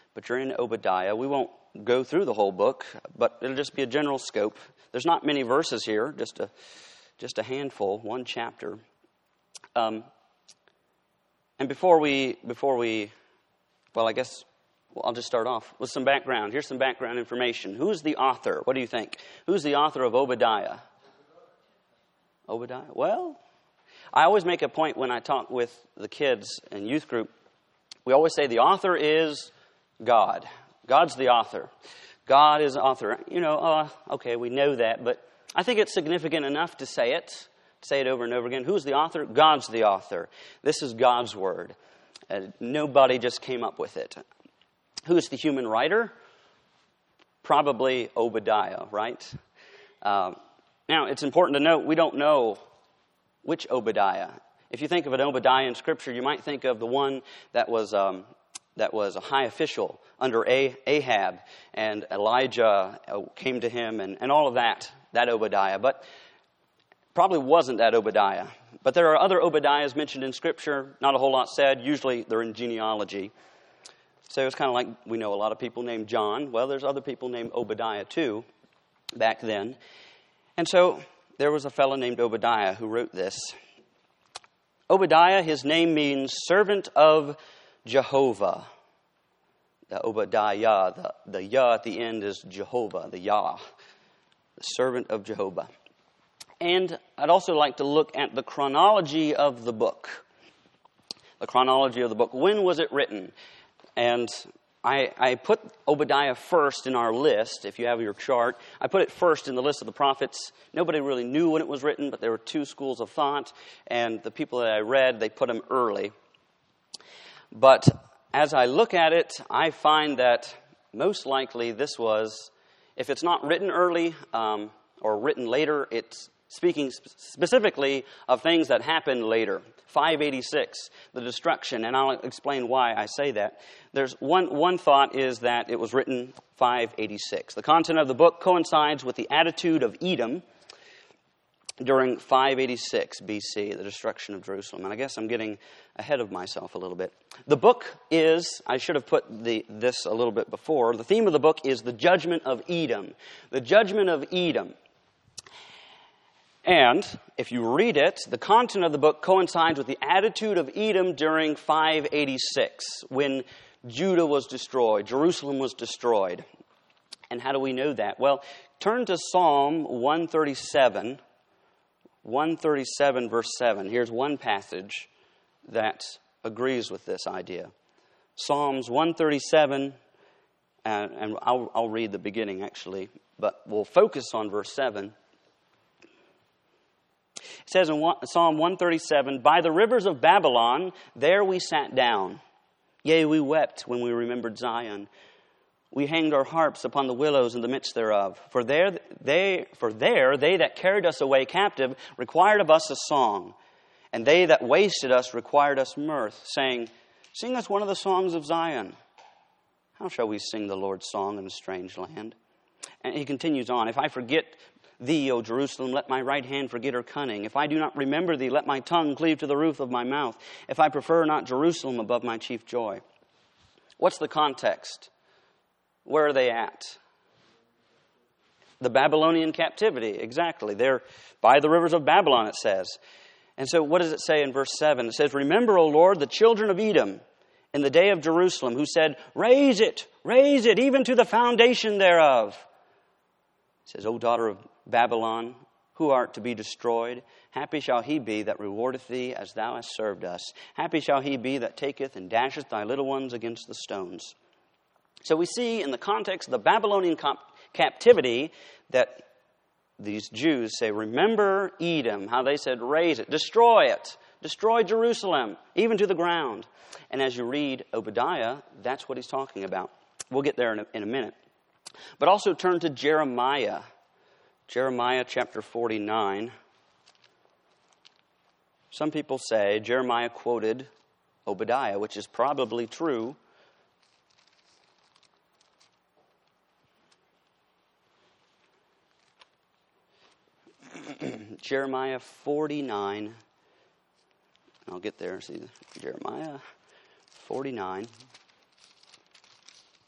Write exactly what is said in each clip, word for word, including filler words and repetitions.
but you're in Obadiah. We won't go through the whole book, but it'll just be a general scope. There's not many verses here, just a just a handful, one chapter. Um, and before we before we, well, I guess well, I'll just start off with some background. Here's some background information. Who's the author? What do you think? Who's the author of Obadiah? Obadiah? Well, I always make a point when I talk with the kids in youth group. We always say the author is God. God's the author. God is the author. You know, uh, okay, we know that, but I think it's significant enough to say it, say it over and over again. Who's the author? God's the author. This is God's word. Uh, nobody just came up with it. Who's the human writer? Probably Obadiah, right? Um, now, it's important to note, we don't know which Obadiah. If you think of an Obadiah in Scripture, you might think of the one that was um, that was a high official under Ahab, and Elijah came to him, and, and all of that, that Obadiah. But probably wasn't that Obadiah. But there are other Obadiahs mentioned in Scripture, not a whole lot said. Usually they're in genealogy. So it's kind of like we know a lot of people named John. Well, there's other people named Obadiah too, back then. And so there was a fellow named Obadiah who wrote this. Obadiah, his name means servant of Jehovah. The Obadiah, the, the Yah at the end is Jehovah, the Yah, the servant of Jehovah. And I'd also like to look at the chronology of the book. The chronology of the book. When was it written? And I, I put Obadiah first in our list, if you have your chart. I put it first in the list of the prophets. Nobody really knew when it was written, but there were two schools of thought. And the people that I read, they put him early. But as I look at it, I find that most likely this was, if it's not written early um, or written later, it's speaking specifically of things that happened later. five eighty-six, the destruction, and I'll explain why I say that. There's one one thought is that it was written five eighty-six. The content of the book coincides with the attitude of Edom during five eighty-six B C, the destruction of Jerusalem. And I guess I'm getting ahead of myself a little bit. The book is, I should have put the this a little bit before, the theme of the book is the judgment of Edom. The judgment of Edom. And if you read it, the content of the book coincides with the attitude of Edom during five eighty-six, when Judah was destroyed, Jerusalem was destroyed. And how do we know that? Well, turn to Psalm one thirty-seven, one thirty-seven verse seven. Here's one passage that agrees with this idea. Psalms one thirty-seven, and, and I'll, I'll read the beginning actually, but we'll focus on verse seven. It says in Psalm one thirty-seven, by the rivers of Babylon, there we sat down. Yea, we wept when we remembered Zion. We hanged our harps upon the willows in the midst thereof. For there they, for there they that carried us away captive required of us a song. And they that wasted us required us mirth, saying, sing us one of the songs of Zion. How shall we sing the Lord's song in a strange land? And he continues on, if I forget thee, O Jerusalem, let my right hand forget her cunning. If I do not remember thee, let my tongue cleave to the roof of my mouth. If I prefer not Jerusalem above my chief joy. What's the context? Where are they at? The Babylonian captivity, exactly. They're by the rivers of Babylon, it says. And so what does it say in verse seven? It says, remember, O Lord, the children of Edom in the day of Jerusalem, who said, raise it, raise it, even to the foundation thereof. It says, O daughter of Babylon, who art to be destroyed, happy shall he be that rewardeth thee as thou hast served us. Happy shall he be that taketh and dasheth thy little ones against the stones. So we see in the context of the Babylonian comp- captivity that these Jews say, remember Edom, how they said, raise it, destroy it, destroy Jerusalem, even to the ground. And as you read Obadiah, that's what he's talking about. We'll get there in a, in a minute. But also turn to Jeremiah. Jeremiah chapter forty-nine. Some people say Jeremiah quoted Obadiah, which is probably true. Jeremiah forty-nine. I'll get there. See, Jeremiah forty-nine.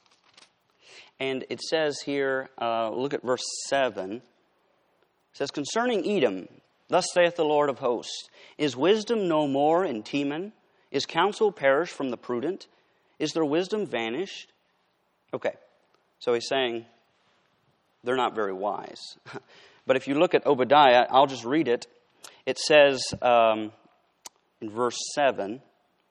And it says here, uh, look at verse seven. It says, concerning Edom, thus saith the Lord of hosts, is wisdom no more in Teman? Is counsel perished from the prudent? Is their wisdom vanished? Okay, so he's saying they're not very wise. But if you look at Obadiah, I'll just read it. It says um, in verse seven,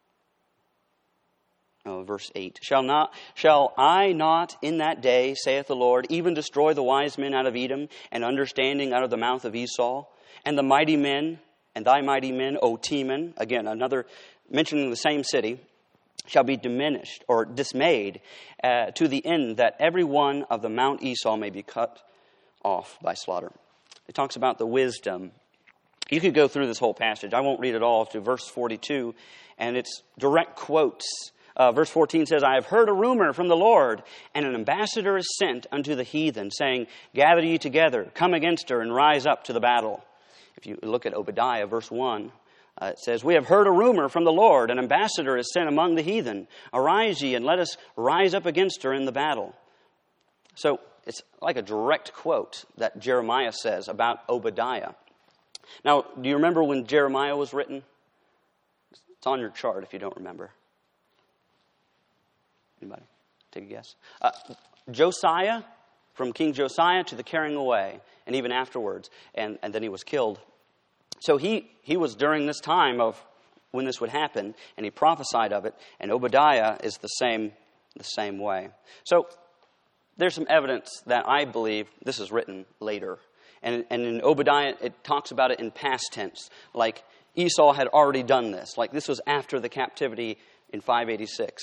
oh, verse eight, Shall not, shall I not in that day, saith the Lord, even destroy the wise men out of Edom, and understanding out of the mouth of Esau, and the mighty men, and thy mighty men, O Teman, again, another mentioning the same city, shall be diminished or dismayed uh, to the end that every one of the Mount Esau may be cut off by slaughter. It talks about the wisdom. You could go through this whole passage. I won't read it all to verse forty-two, and it's direct quotes. Uh, verse fourteen says, I have heard a rumor from the Lord, and an ambassador is sent unto the heathen, saying, gather ye together, come against her, and rise up to the battle. If you look at Obadiah, verse one, Uh, it says, we have heard a rumor from the Lord. An ambassador is sent among the heathen. Arise ye, and let us rise up against her in the battle. So it's like a direct quote that Jeremiah says about Obadiah. Now, do you remember when Jeremiah was written? It's on your chart if you don't remember. Anybody? Take a guess. Uh, Josiah, from King Josiah to the carrying away, and even afterwards. And, and then he was killed. So he, he was during this time of when this would happen, and he prophesied of it, and Obadiah is the same the same way. So there's some evidence that I believe this is written later. And, and in Obadiah, it talks about it in past tense, like Esau had already done this, like this was after the captivity in five eighty-six.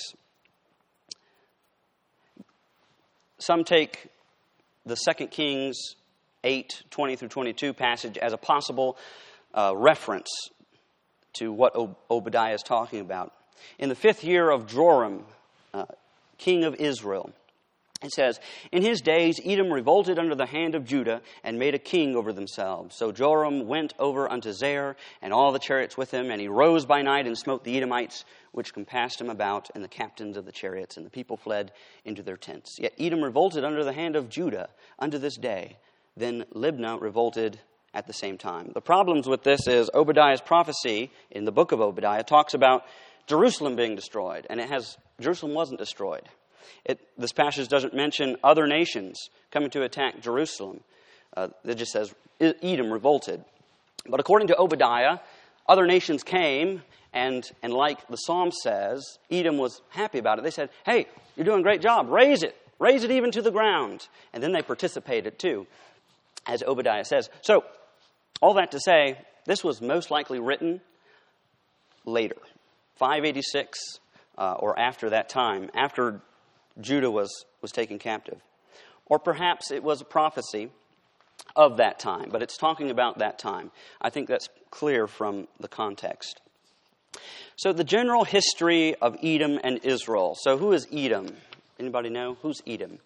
Some take the Second Kings eight, twenty through twenty-two passage as a possible Uh, reference to what Ob- Obadiah is talking about. In the fifth year of Joram, uh, king of Israel, it says, in his days Edom revolted under the hand of Judah and made a king over themselves. So Joram went over unto Zair and all the chariots with him, and he rose by night and smote the Edomites which compassed him about, and the captains of the chariots, and the people fled into their tents. Yet Edom revolted under the hand of Judah unto this day. Then Libnah revolted at the same time. The problems with this is Obadiah's prophecy in the book of Obadiah talks about Jerusalem being destroyed, and it has Jerusalem wasn't destroyed. It, this passage doesn't mention other nations coming to attack Jerusalem. Uh, it just says Edom revolted. But according to Obadiah, other nations came, and and like the Psalm says, Edom was happy about it. They said, "Hey, you're doing a great job. Raise it, raise it even to the ground." And then they participated too, as Obadiah says. So, all that to say, this was most likely written later, five eighty-six, uh, or after that time, after Judah was, was taken captive. Or perhaps it was a prophecy of that time, but it's talking about that time. I think that's clear from the context. So the general history of Edom and Israel. So who is Edom? Anybody know? Who's Edom?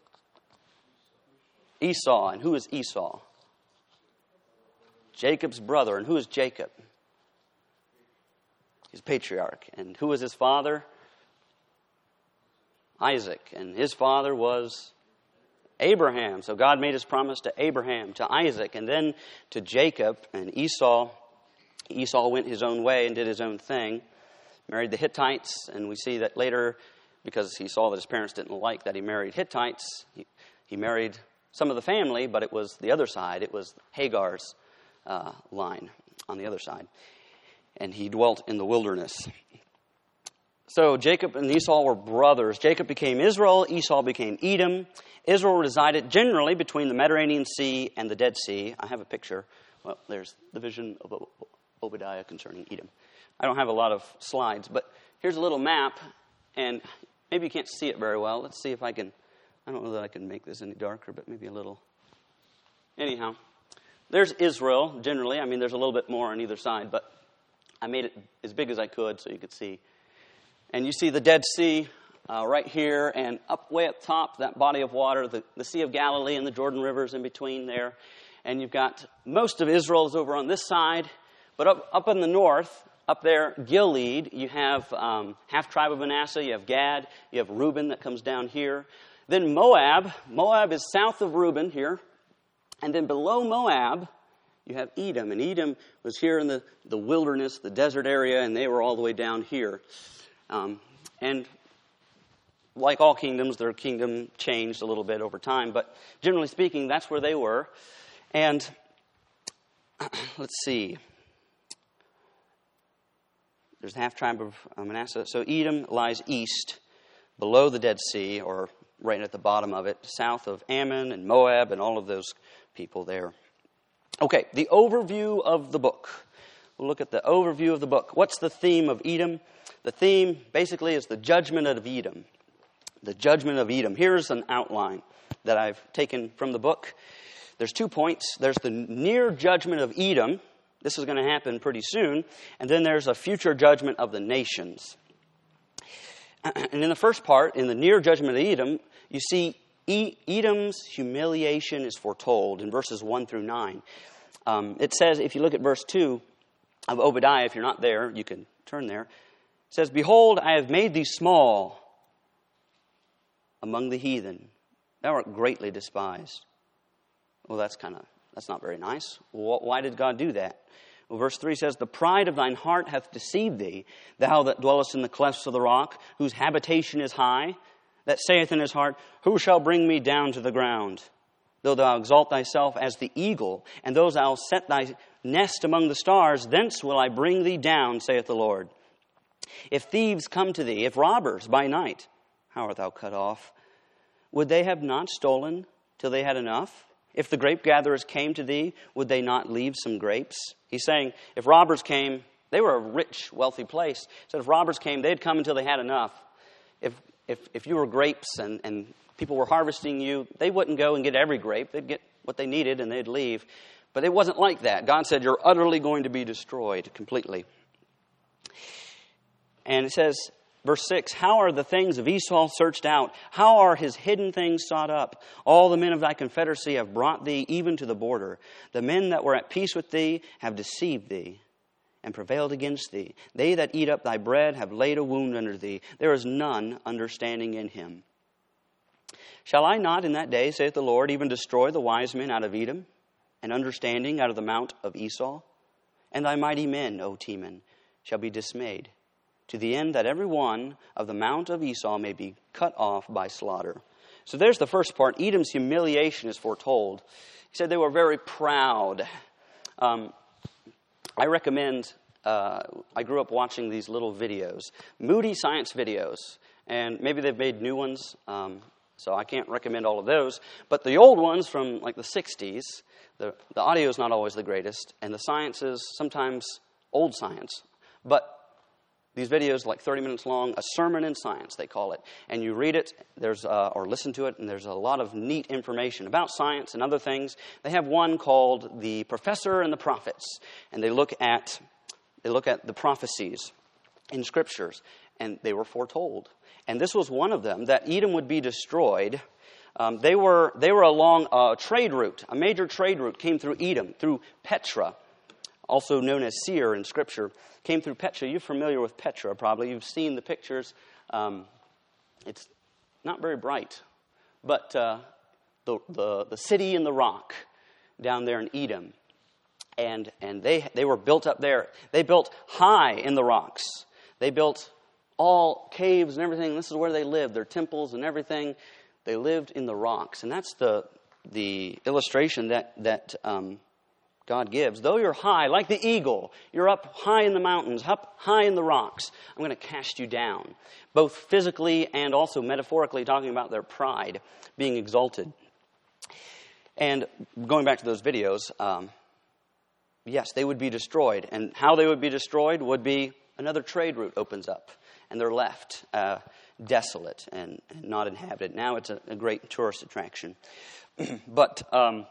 Esau. And who is Esau? Jacob's brother. And who is Jacob? He's patriarch. And who was his father? Isaac. And his father was Abraham. So God made his promise to Abraham, to Isaac, and then to Jacob. And Esau, Esau went his own way and did his own thing. Married the Hittites. And we see that later, because he saw that his parents didn't like that he married Hittites, he, he married some of the family, but it was the other side. It was Hagar's uh, line on the other side. And he dwelt in the wilderness. So Jacob and Esau were brothers. Jacob became Israel. Esau became Edom. Israel resided generally between the Mediterranean Sea and the Dead Sea. I have a picture. Well, there's the vision of Obadiah concerning Edom. I don't have a lot of slides, but here's a little map, and maybe you can't see it very well. Let's see if I can. I don't know that I can make this any darker, but maybe a little. Anyhow, there's Israel generally. I mean, there's a little bit more on either side, but I made it as big as I could so you could see. And you see the Dead Sea uh, right here, and up way up top, that body of water, the, the Sea of Galilee and the Jordan River's in between there. And you've got most of Israel is over on this side, but up, up in the north, up there, Gilead, you have um, half tribe of Manasseh, you have Gad, you have Reuben that comes down here. Then Moab. Moab is south of Reuben here. And then below Moab, you have Edom. And Edom was here in the, the wilderness, the desert area, and they were all the way down here. Um, and like all kingdoms, their kingdom changed a little bit over time. But generally speaking, that's where they were. And let's see. There's the half-tribe of Manasseh. So Edom lies east, below the Dead Sea, or right at the bottom of it, south of Ammon and Moab and all of those people there. Okay, the overview of the book. We'll look at the overview of the book. What's the theme of Edom? The theme basically is the judgment of Edom. The judgment of Edom. Here's an outline that I've taken from the book. There's two points. There's the near judgment of Edom. This is going to happen pretty soon. And then there's a future judgment of the nations. And in the first part, in the near judgment of Edom, you see Edom's humiliation is foretold in verses one through nine. Um, it says, if you look at verse two of Obadiah, if you're not there, you can turn there. It says, "Behold, I have made thee small among the heathen. Thou art greatly despised." Well, that's kind of, that's not very nice. Well, why did God do that? Well, verse three says, "The pride of thine heart hath deceived thee, thou that dwellest in the clefts of the rock, whose habitation is high, that saith in his heart, Who shall bring me down to the ground? Though thou exalt thyself as the eagle, and though thou set thy nest among the stars, thence will I bring thee down, saith the Lord. If thieves come to thee, if robbers by night, how art thou cut off? Would they have not stolen till they had enough? If the grape gatherers came to thee, would they not leave some grapes?" He's saying, if robbers came, they were a rich, wealthy place. He said if robbers came, they'd come until they had enough. If if if you were grapes and, and people were harvesting you, they wouldn't go and get every grape. They'd get what they needed and they'd leave. But it wasn't like that. God said, you're utterly going to be destroyed completely. And it says, verse six, "How are the things of Esau searched out? How are his hidden things sought up? All the men of thy confederacy have brought thee even to the border. The men that were at peace with thee have deceived thee and prevailed against thee. They that eat up thy bread have laid a wound under thee. There is none understanding in him. Shall I not in that day, saith the Lord, even destroy the wise men out of Edom, and understanding out of the mount of Esau? And thy mighty men, O Teman, shall be dismayed, to the end that every one of the mount of Esau may be cut off by slaughter." So there's the first part. Edom's humiliation is foretold. He said they were very proud. Um, I recommend, uh, I grew up watching these little videos, Moody Science videos, and maybe they've made new ones, um, so I can't recommend all of those. But the old ones from like the sixties, the, the audio is not always the greatest, and the science is sometimes old science. But these videos, like thirty minutes long, a sermon in science, they call it. And you read it, there's uh, or listen to it, and there's a lot of neat information about science and other things. They have one called The Professor and the Prophets. And they look at they look at the prophecies in scriptures, and they were foretold. And this was one of them, that Edom would be destroyed. Um, they were they were along a trade route. A major trade route came through Edom, through Petra, also known as Seir in Scripture, came through Petra. You're familiar with Petra, probably. You've seen the pictures. Um, it's not very bright, but uh, the, the the city in the rock down there in Edom, and and they they were built up there. They built high in the rocks. They built all caves and everything. This is where they lived. Their temples and everything. They lived in the rocks, and that's the the illustration that that. Um, God gives. Though you're high, like the eagle, you're up high in the mountains, up high in the rocks, I'm going to cast you down. Both physically and also metaphorically, talking about their pride being exalted. And going back to those videos, um, yes, they would be destroyed. And how they would be destroyed would be another trade route opens up, and they're left uh, desolate and, and not inhabited. Now it's a, a great tourist attraction. but... Um,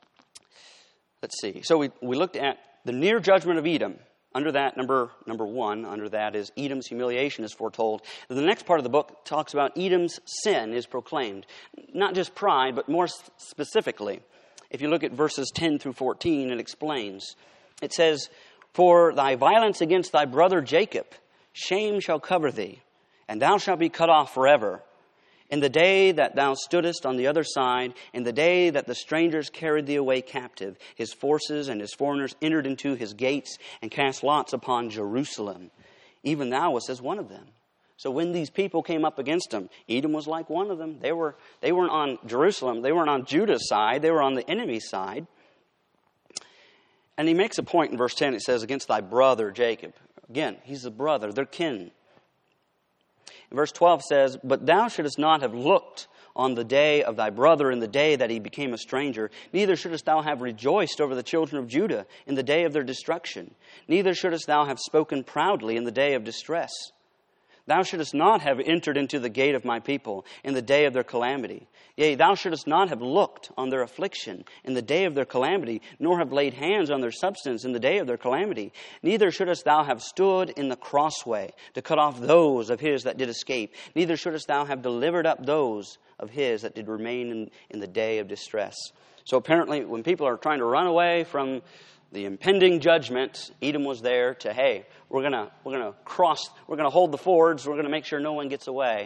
Let's see. So we, we looked at the near judgment of Edom. Under that, number number one, under that is Edom's humiliation is foretold. And the next part of the book talks about Edom's sin is proclaimed. Not just pride, but more specifically. If you look at verses ten through fourteen, it explains. It says, "For thy violence against thy brother Jacob, shame shall cover thee, and thou shalt be cut off forever. In the day that thou stoodest on the other side, in the day that the strangers carried thee away captive, his forces and his foreigners entered into his gates and cast lots upon Jerusalem. Even thou wast as one of them. So when these people came up against him, Edom was like one of them. They were, they weren't on Jerusalem. They weren't on Judah's side. They were on the enemy's side. And he makes a point in verse ten. It says, against thy brother Jacob. Again, he's a brother. They're kin. Verse twelve says, but thou shouldest not have looked on the day of thy brother in the day that he became a stranger. Neither shouldest thou have rejoiced over the children of Judah in the day of their destruction. Neither shouldest thou have spoken proudly in the day of distress. Thou shouldest not have entered into the gate of my people in the day of their calamity. Yea, thou shouldest not have looked on their affliction in the day of their calamity, nor have laid hands on their substance in the day of their calamity. Neither shouldest thou have stood in the crossway to cut off those of his that did escape. Neither shouldest thou have delivered up those of his that did remain in, in the day of distress. So apparently, when people are trying to run away from the impending judgment, Edom was there to, hey, we're gonna we're gonna cross, we're gonna hold the fords, we're gonna make sure no one gets away.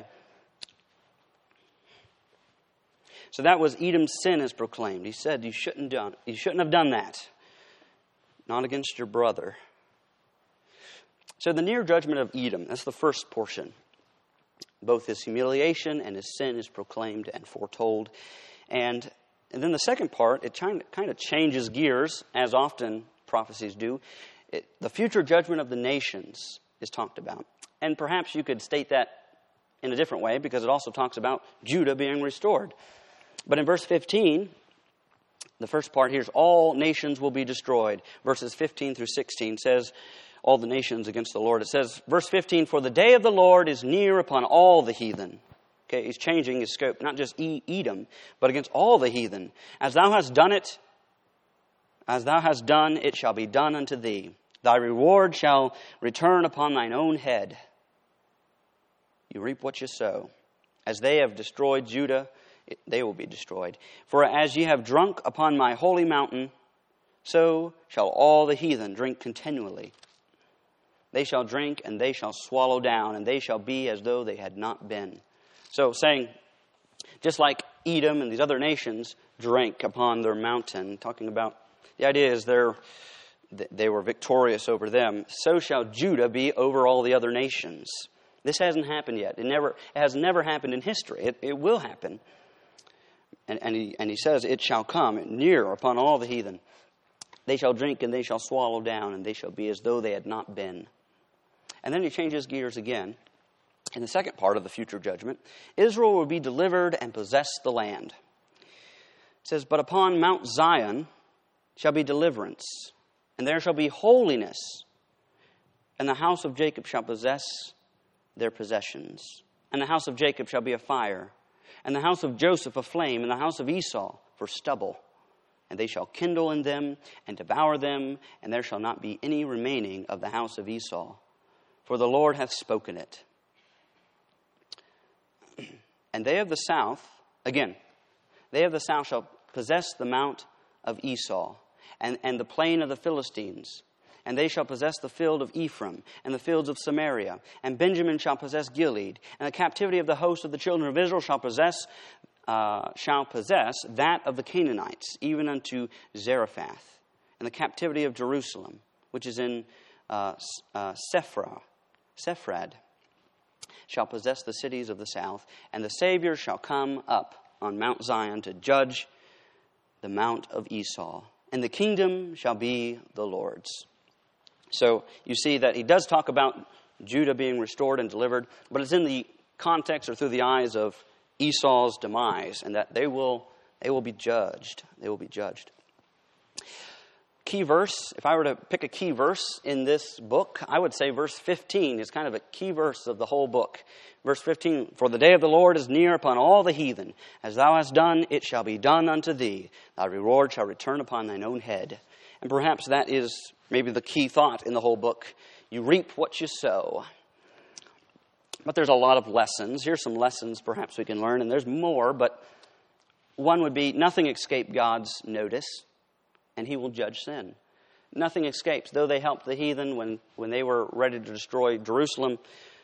So that was Edom's sin as proclaimed. He said you shouldn't done you shouldn't have done that. Not against your brother. So the near judgment of Edom, that's the first portion. Both his humiliation and his sin is proclaimed and foretold. And And then the second part, it kind of changes gears, as often prophecies do. It, the future judgment of the nations is talked about. And perhaps you could state that in a different way, because it also talks about Judah being restored. But in verse fifteen, the first part here is all nations will be destroyed. Verses fifteen through sixteen says, all the nations against the Lord. It says, verse fifteen, for the day of the Lord is near upon all the heathen. Okay, he's changing his scope, not just Edom, but against all the heathen. As thou hast done it, as thou hast done, it shall be done unto thee. Thy reward shall return upon thine own head. You reap what you sow. As they have destroyed Judah, it, they will be destroyed. For as ye have drunk upon my holy mountain, so shall all the heathen drink continually. They shall drink, and they shall swallow down, and they shall be as though they had not been. So saying, just like Edom and these other nations drank upon their mountain, talking about, the idea is they're, they were victorious over them, so shall Judah be over all the other nations. This hasn't happened yet. It never it has never happened in history. It, it will happen. And, and, he, and he says, it shall come near upon all the heathen. They shall drink and they shall swallow down, and they shall be as though they had not been. And then he changes gears again. In the second part of the future judgment, Israel will be delivered and possess the land. It says, but upon Mount Zion shall be deliverance, and there shall be holiness, and the house of Jacob shall possess their possessions. And the house of Jacob shall be a fire, and the house of Joseph a flame, and the house of Esau for stubble. And they shall kindle in them and devour them, and there shall not be any remaining of the house of Esau. For the Lord hath spoken it. And they of the south, again, they of the south shall possess the mount of Esau, and, and the plain of the Philistines. And they shall possess the field of Ephraim, and the fields of Samaria. And Benjamin shall possess Gilead. And the captivity of the host of the children of Israel shall possess, uh, shall possess that of the Canaanites, even unto Zarephath. And the captivity of Jerusalem, which is in uh, uh, Sephra, Sephrad, shall possess the cities of the south, and the Savior shall come up on Mount Zion to judge the mount of Esau, and the kingdom shall be the Lord's. So you see that he does talk about Judah being restored and delivered, but it's in the context or through the eyes of Esau's demise, and that they will they will be judged. They will be judged. Key verse, if I were to pick a key verse in this book, I would say verse fifteen is kind of a key verse of the whole book. Verse fifteen, for the day of the Lord is near upon all the heathen. As thou hast done, it shall be done unto thee. Thy reward shall return upon thine own head. And perhaps that is maybe the key thought in the whole book. You reap what you sow. But there's a lot of lessons. Here's some lessons perhaps we can learn, and there's more, but one would be nothing escaped God's notice. And he will judge sin. Nothing escapes. Though they helped the heathen when, when they were ready to destroy Jerusalem,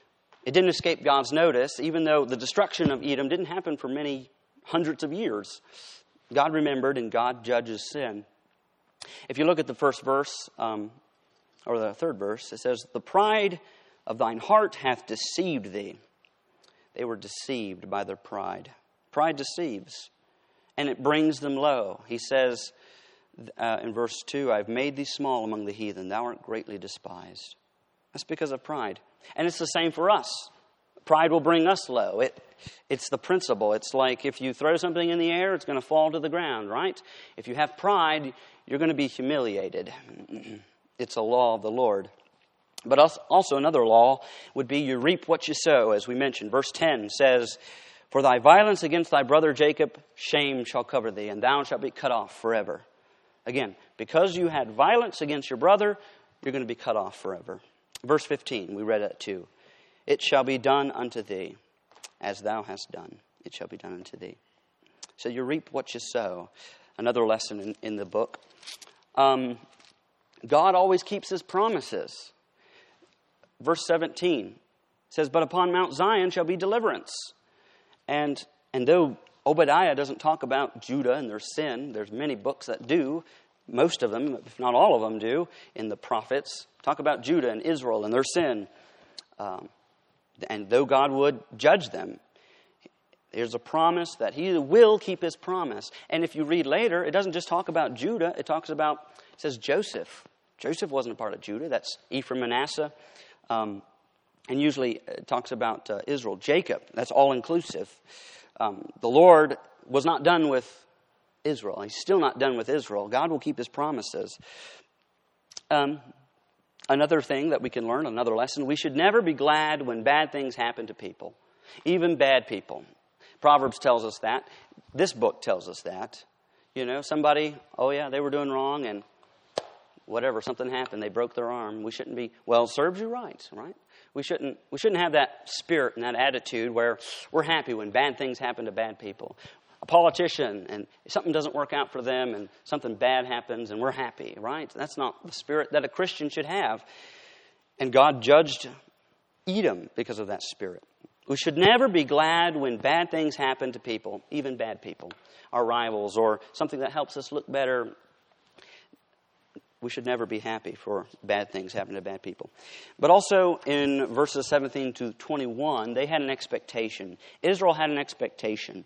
It didn't escape God's notice, even though the destruction of Edom didn't happen for many hundreds of years. God remembered, and God judges sin. If you look at the first verse, um, or the third verse, it says, "The pride of thine heart hath deceived thee." They were deceived by their pride. Pride deceives, and it brings them low. He says uh, in verse two, "I have made thee small among the heathen. Thou art greatly despised." That's because of pride. And it's the same for us. Pride will bring us low. It, it's the principle. It's like if you throw something in the air, it's going to fall to the ground, right? If you have pride, you're going to be humiliated. It's a law of the Lord. But also another law would be you reap what you sow, as we mentioned. Verse ten says, "For thy violence against thy brother Jacob, shame shall cover thee, and thou shalt be cut off forever." Again, because you had violence against your brother, you're going to be cut off forever. Verse fifteen, we read it too. "It shall be done unto thee, as thou hast done. It shall be done unto thee." So you reap what you sow. Another lesson in, in the book. Um, God always keeps his promises. Verse seventeen says, "But upon Mount Zion shall be deliverance." And and though Obadiah doesn't talk about Judah and their sin, there's many books that do. Most of them, if not all of them, do in the prophets. Talk about Judah and Israel and their sin. Um, and though God would judge them, there's a promise that he will keep his promise. And if you read later, it doesn't just talk about Judah. It talks about, it says Joseph. Joseph wasn't a part of Judah. That's Ephraim, Manasseh. Um, and usually it talks about uh, Israel. Jacob, that's all inclusive. Um, the Lord was not done with Israel. He's still not done with Israel. God will keep his promises. Um, another thing that we can learn, another lesson, we should never be glad when bad things happen to people, even bad people. Proverbs tells us that. This book tells us that. You know, somebody, oh yeah, they were doing wrong and whatever, something happened, they broke their arm. We shouldn't be, well, serves you right, right? We shouldn't we shouldn't have that spirit and that attitude where we're happy when bad things happen to bad people. A politician, and something doesn't work out for them, and something bad happens, and we're happy, right? That's not the spirit that a Christian should have. And God judged Edom because of that spirit. We should never be glad when bad things happen to people, even bad people, our rivals, or something that helps us look better. We should never be happy for bad things happening to bad people. But also in verses seventeen to twenty-one, they had an expectation. Israel had an expectation.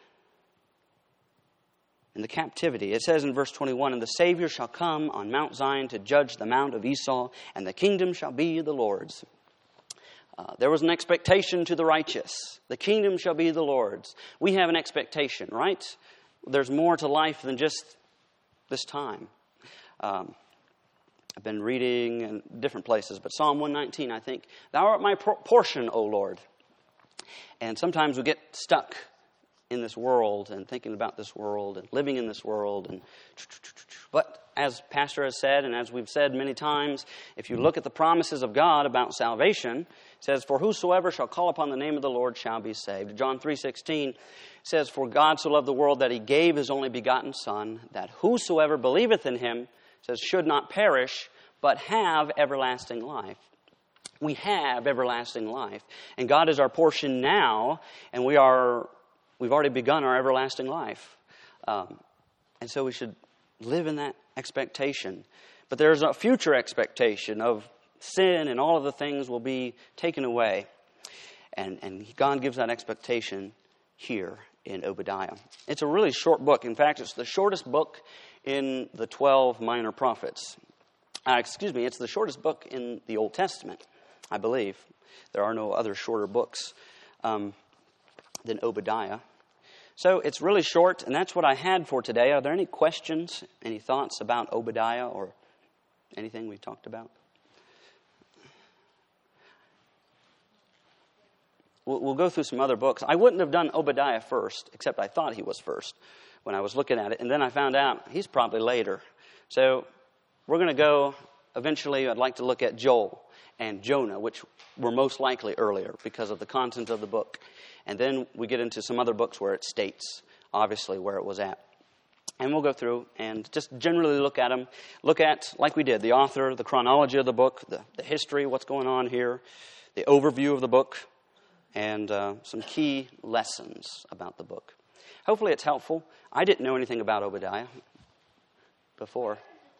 In the captivity, it says in verse twenty-one, "And the Savior shall come on Mount Zion to judge the mount of Esau, and the kingdom shall be the Lord's." Uh, there was an expectation to the righteous. The kingdom shall be the Lord's. We have an expectation, right? There's more to life than just this time. Um, I've been reading in different places, but Psalm one nineteen, I think, "Thou art my portion, O Lord." And sometimes we get stuck in this world and thinking about this world and living in this world. And but as Pastor has said, and as we've said many times, if you look at the promises of God about salvation, it says, "For whosoever shall call upon the name of the Lord shall be saved." John three sixteen says, "For God so loved the world that he gave his only begotten Son, that whosoever believeth in him," says, "should not perish, but have everlasting life." We have everlasting life. And God is our portion now, and we are, we've already begun our everlasting life. Um, and so we should live in that expectation. But there's a future expectation of sin and all of the things will be taken away. And, and God gives that expectation here in Obadiah. It's a really short book. In fact, it's the shortest book in the twelve minor prophets. Uh, excuse me, it's the shortest book in the Old Testament, I believe. There are no other shorter books um, than Obadiah. So it's really short, and that's what I had for today. Are there any questions, any thoughts about Obadiah or anything we talked about? We'll, we'll go through some other books. I wouldn't have done Obadiah first, except I thought he was first when I was looking at it. And then I found out he's probably later. So we're going to go, eventually I'd like to look at Joel and Jonah, which were most likely earlier because of the content of the book. And then we get into some other books where it states, obviously, where it was at. And we'll go through and just generally look at them. Look at, like we did, the author, the chronology of the book, the, the history, what's going on here, the overview of the book and uh, some key lessons about the book. Hopefully it's helpful. I didn't know anything about Obadiah before.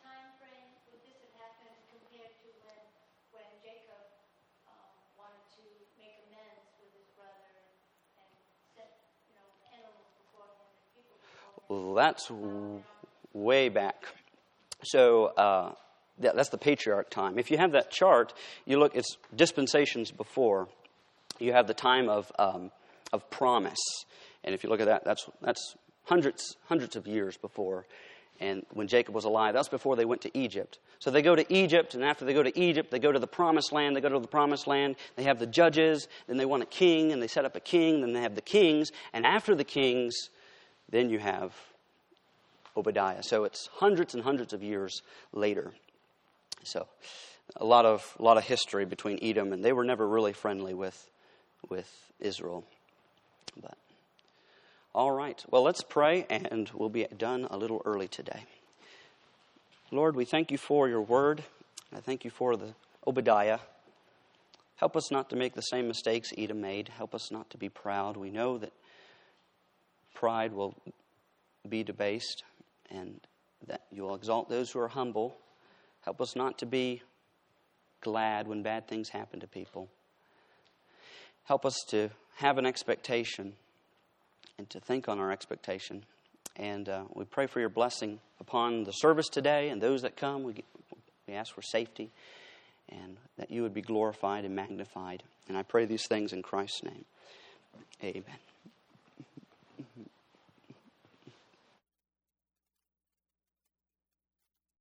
Well, that's w- way back. So uh, that, that's the patriarch time. If you have that chart, you look, it's dispensations before. You have the time of um, of promise. And if you look at that, that's that's hundreds hundreds of years before. And when Jacob was alive, that's before they went to Egypt. So they go to Egypt, and after they go to Egypt, they go to the promised land. They go to the promised land. They have the judges. Then they want a king, and they set up a king. Then they have the kings. And after the kings, then you have Obadiah. So it's hundreds and hundreds of years later. So a lot of a lot of history between Edom, and they were never really friendly with with Israel. But all right. Well, let's pray, and we'll be done a little early today. Lord, we thank you for your word. I thank you for the Obadiah. Help us not to make the same mistakes Edom made. Help us not to be proud. We know that pride will be debased, and that you will exalt those who are humble. Help us not to be glad when bad things happen to people. Help us to have an expectation and to think on our expectation. And uh, we pray for your blessing upon the service today and those that come. We, we ask for safety and that you would be glorified and magnified. And I pray these things in Christ's name. Amen.